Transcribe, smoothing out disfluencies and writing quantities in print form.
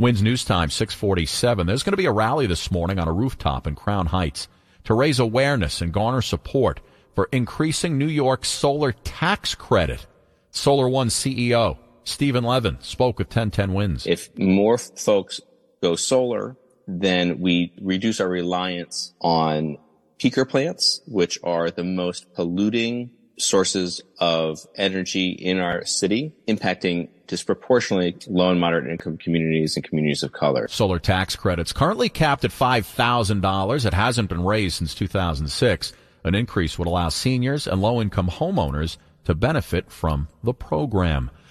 WINS News Time, 647. There's going to be a rally this morning on a rooftop in Crown Heights to raise awareness and garner support for increasing New York's solar tax credit. Solar One CEO Stephen Levin spoke with 1010 WINS. If more folks go solar, then we reduce our reliance on peaker plants, which are the most polluting sources of energy in our city, impacting disproportionately low and moderate income communities and communities of color. Solar tax credits currently capped at $5,000. It hasn't been raised since 2006. An increase would allow seniors and low-income homeowners to benefit from the program.